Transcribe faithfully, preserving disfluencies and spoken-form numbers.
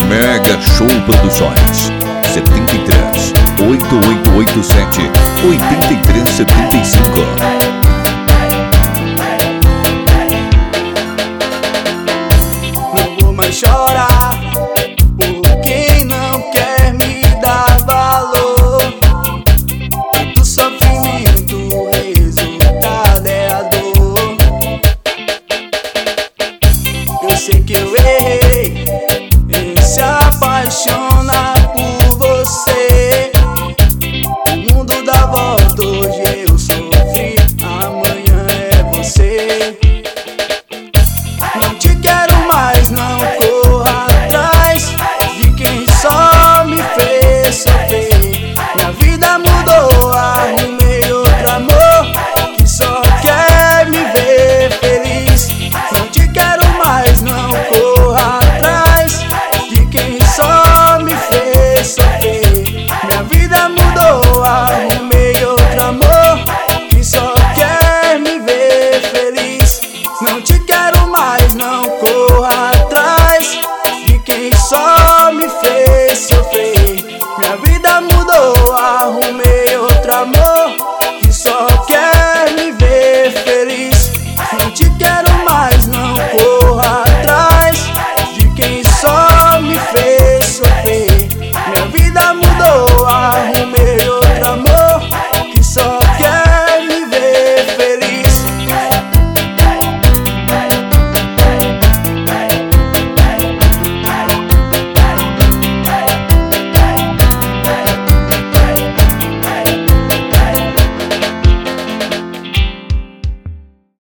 Mega Show Produções setenta e três, oito oito oito sete, oito três sete cinco. Não vou mais chorar por quem não quer me dar valor. Tanto sofrimento, o resultado é a dor. Eu sei que eu errei em se apaixonar por você. O mundo dá volta, hoje eu sofri, amanhã é você. Não te quero mais, não corra atrás de quem só me fez sofrer. Minha vida mudou, arrumei outro amor que só quer me ver feliz. Não te quero mais, não corra atrás de quem só me fez sofrer. Minha vida mudou, arrumei outro amor que só quer me ver feliz. Não te quero mais, não corra atrás de quem só